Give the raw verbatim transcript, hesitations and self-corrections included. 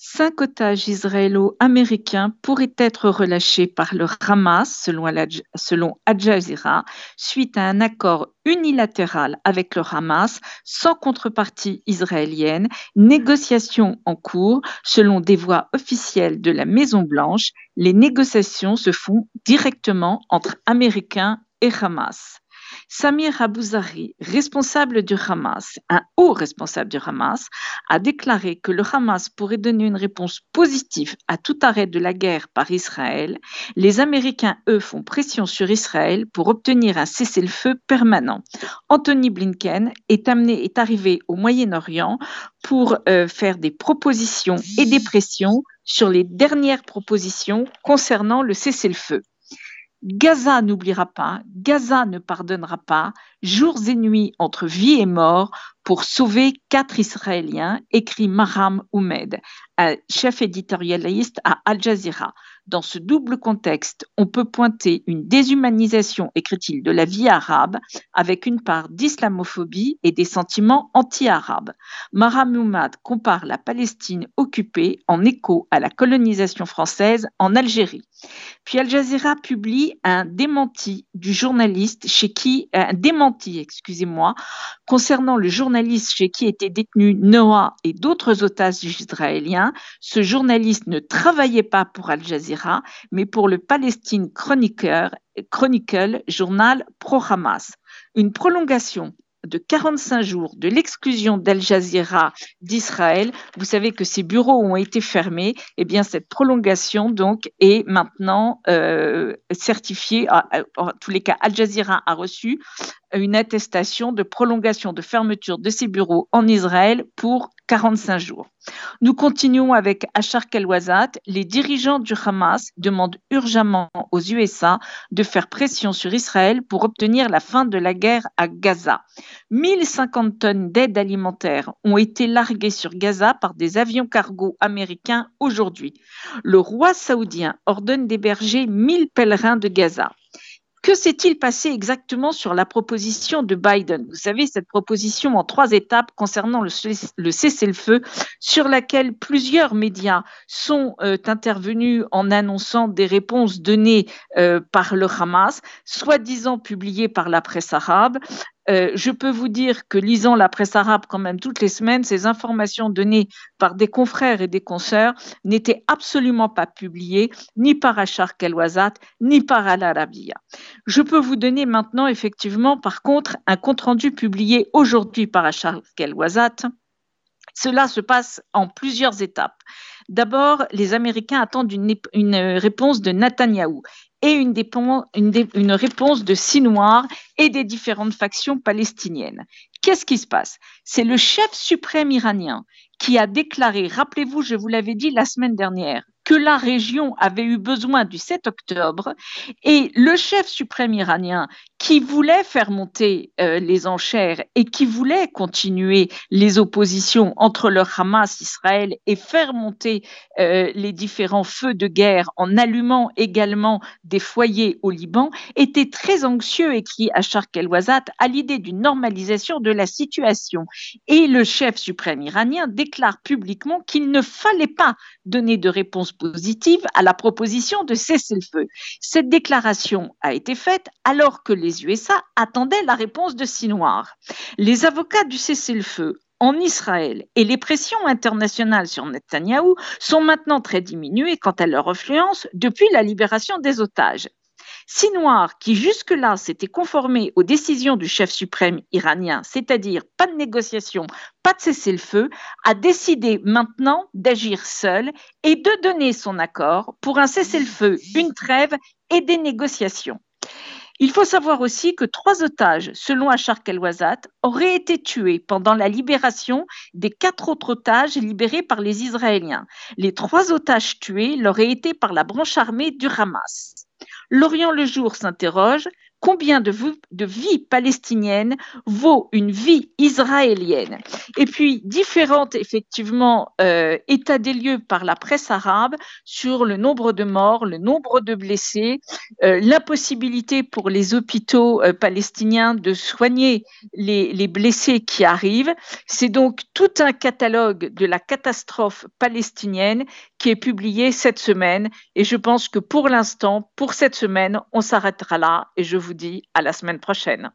Cinq otages israélo-américains pourraient être relâchés par le Hamas, selon, Al selon Al Jazeera, suite à un accord unilatéral avec le Hamas, sans contrepartie israélienne, négociations en cours. Selon des voix officielles de la Maison-Blanche, les négociations se font directement entre Américains et Hamas. Samir Abouzari, responsable du Hamas, un haut responsable du Hamas, a déclaré que le Hamas pourrait donner une réponse positive à tout arrêt de la guerre par Israël. Les Américains, eux, font pression sur Israël pour obtenir un cessez-le-feu permanent. Anthony Blinken est, amené, est arrivé au Moyen-Orient pour euh, faire des propositions et des pressions sur les dernières propositions concernant le cessez-le-feu. Gaza n'oubliera pas, Gaza ne pardonnera pas, jours et nuits entre vie et mort pour sauver quatre Israéliens, écrit Mahram Oumed, chef éditorialiste à Al Jazeera. Dans ce double contexte, on peut pointer une déshumanisation, écrit-il, de la vie arabe, avec une part d'islamophobie et des sentiments anti-arabes. Mahram Oumed compare la Palestine occupée en écho à la colonisation française en Algérie. Puis Al Jazeera publie un démenti du journaliste chez qui, un démenti, excusez-moi, concernant le journaliste chez qui étaient détenus Noah et d'autres otages israéliens. Ce journaliste ne travaillait pas pour Al Jazeera, mais pour le Palestine Chronicle, Chronicle journal pro-Hamas. Une prolongation de quarante-cinq jours de l'exclusion d'Al Jazeera d'Israël. Vous savez que ces bureaux ont été fermés. Eh bien, cette prolongation donc est maintenant euh, certifiée. En tous les cas, Al Jazeera a reçu une attestation de prolongation de fermeture de ses bureaux en Israël pour quarante-cinq jours. Nous continuons avec Achar Kelwazat. Les dirigeants du Hamas demandent urgemment aux U S A de faire pression sur Israël pour obtenir la fin de la guerre à Gaza. mille cinquante tonnes d'aide alimentaire ont été larguées sur Gaza par des avions cargo américains aujourd'hui. Le roi saoudien ordonne d'héberger mille pèlerins de Gaza. Que s'est-il passé exactement sur la proposition de Biden? Vous savez, cette proposition en trois étapes concernant le, le cessez-le-feu, sur laquelle plusieurs médias sont euh, intervenus en annonçant des réponses données euh, par le Hamas, soi-disant publiées par la presse arabe. Euh, je peux vous dire que lisant la presse arabe quand même toutes les semaines, ces informations données par des confrères et des consoeurs n'étaient absolument pas publiées ni par Achar Kelwazat ni par Al Arabiya. Je peux vous donner maintenant effectivement par contre un compte-rendu publié aujourd'hui par Achar Kelwazat. Cela se passe en plusieurs étapes. D'abord, les Américains attendent une, une réponse de Netanyahou et une, une, une réponse de Sinwar et des différentes factions palestiniennes. Qu'est-ce qui se passe? C'est le chef suprême iranien qui a déclaré, rappelez-vous, je vous l'avais dit la semaine dernière, que la région avait eu besoin du sept octobre, et le chef suprême iranien qui voulait faire monter euh, les enchères et qui voulait continuer les oppositions entre le Hamas, Israël, et faire monter euh, les différents feux de guerre en allumant également des foyers au Liban, était très anxieux, écrit Achar Kelwazat, à l'idée d'une normalisation de la situation. Et le chef suprême iranien déclare publiquement qu'il ne fallait pas donner de réponse positive à la proposition de cessez-le-feu. Cette déclaration a été faite alors que les U S A attendaient la réponse de Sinwar. Les avocats du cessez-le-feu en Israël et les pressions internationales sur Netanyahou sont maintenant très diminuées quant à leur influence depuis la libération des otages. Sinwar, qui jusque-là s'était conformé aux décisions du chef suprême iranien, c'est-à-dire pas de négociation, pas de cessez-le-feu, a décidé maintenant d'agir seul et de donner son accord pour un cessez-le-feu, une trêve et des négociations. Il faut savoir aussi que trois otages, selon Achar Kelwazat, auraient été tués pendant la libération des quatre autres otages libérés par les Israéliens. Les trois otages tués l'auraient été par la branche armée du Hamas. L'Orient le Jour s'interroge. combien de, de vies palestiniennes vaut une vie israélienne. Et puis, différentes, effectivement, euh, états des lieux par la presse arabe sur le nombre de morts, le nombre de blessés, euh, l'impossibilité pour les hôpitaux euh, palestiniens de soigner les, les blessés qui arrivent. C'est donc tout un catalogue de la catastrophe palestinienne qui est publié cette semaine. Et je pense que pour l'instant, pour cette semaine, on s'arrêtera là et je vous dis à la semaine prochaine.